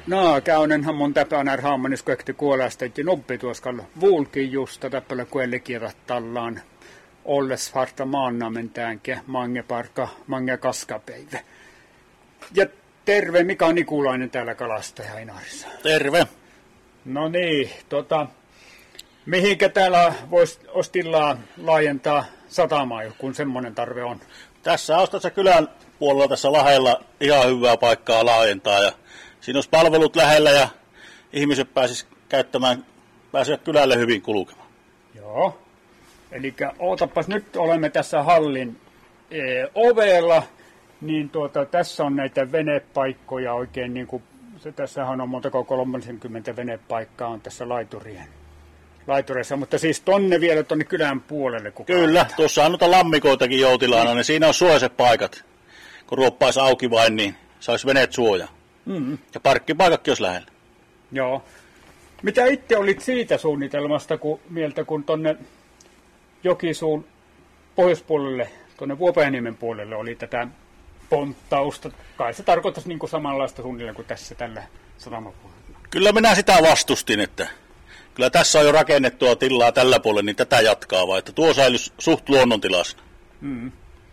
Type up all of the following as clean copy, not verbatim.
No, käynenhän mun täpänär haammanis kuekti kuolestakin oppi tuoskalla vuulkin justa täpälä kuelle kirjattallaan olles farta maannamentäänkö mange parka mange kaskapäivä. Ja terve, Mika Nikulainen täällä Kalastaja Inarissa. Terve. No niin, mihinkä täällä voisi ostilla laajentaa satamaa, kun semmoinen tarve on? Tässä on tässä kylän puolella tässä lahella ihan hyvää paikkaa laajentaa ja siinä olisi palvelut lähellä ja ihmiset pääsevät kylälle hyvin kulkemaan. Joo, eli ootapas, nyt olemme tässä hallin ovella, niin tässä on näitä venepaikkoja oikein, niin kuin tässähän on montako 30 venepaikkaa on tässä laitureissa, mutta siis vielä tonne kylän puolelle. Kyllä, tuossa on noita lammikoitakin Joutilaana, niin siinä on suojaiset paikat. Kun ruoppaisi auki vain, niin saisi veneet suojaa. Mm-hmm. Ja parkkipaikatkin olisi lähellä. Joo. Mitä itse olit siitä suunnitelmasta kun tonne Jokisuun pohjoispuolelle, tonne Vuopäjäniemen puolelle oli tätä ponttausta? Kai se tarkoittaisi niin kuin samanlaista suunnilleen kuin tässä tällä satamapuolella. Kyllä minä sitä vastustin, että kyllä tässä on jo rakennettua tilaa tällä puolella, niin tätä jatkaa vaan, että tuo säilyisi suht luonnontilaisena. Mm.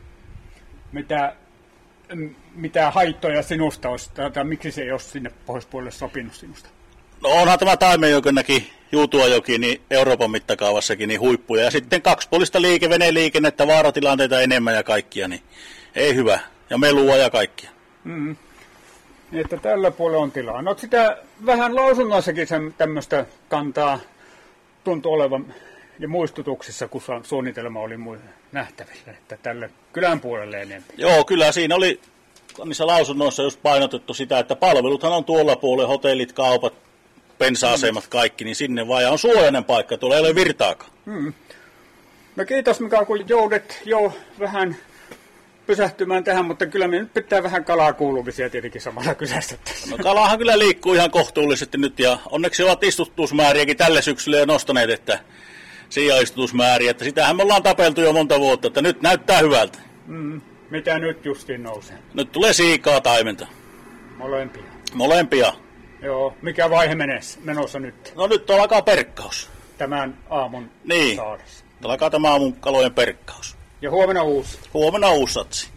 Mitä haittoja sinusta olisi, tai miksi se ei ole sinne pohjoispuolelle sopinut sinusta? No onhan tämä Taimenjokenäkin, Juutuajoki, niin Euroopan mittakaavassakin niin huippuja. Ja sitten kaksipuolista veneliikennettä, vaaratilanteita enemmän ja kaikkia, niin ei hyvä. Ja melua ja kaikkia. Mm. Niin, että tällä puolella on tilaa. No sitä vähän lausunnossakin tämmöistä kantaa tuntui olevan ja muistutuksissa, kun suunnitelma oli nähtävillä, että tälle kylän puolelle enemmän. Joo, kyllä siinä oli niissä lausunnoissa just painotettu sitä, että palveluthan on tuolla puolella, hotellit, kaupat, bensa-asemat, kaikki, niin sinne vaan. Ja on suojainen paikka, tuolla ei ole virtaakaan. Mm. No kiitos Mika, kun joudet jo vähän pysähtymään tähän, mutta kyllä me nyt pitää vähän kalaa kuulumisia tietenkin samalla kyseessä. No kalahan kyllä liikkuu ihan kohtuullisesti nyt ja onneksi ovat istutusmääriäkin tälle syksyllä jo nostaneet, että sijaistutusmääriä, että sitähän me ollaan tapeltu jo monta vuotta, että nyt näyttää hyvältä. Mm. Mitä nyt justiin nousee? Nyt tulee siikaa taimenta. Molempia. Joo, mikä vaihe menossa nyt? No nyt alkaa perkkaus. Tämän aamun niin. saadessa. Alkaa tämä aamun kalojen perkkaus. Ja huomenna uusi? Huomenna uusi satsi.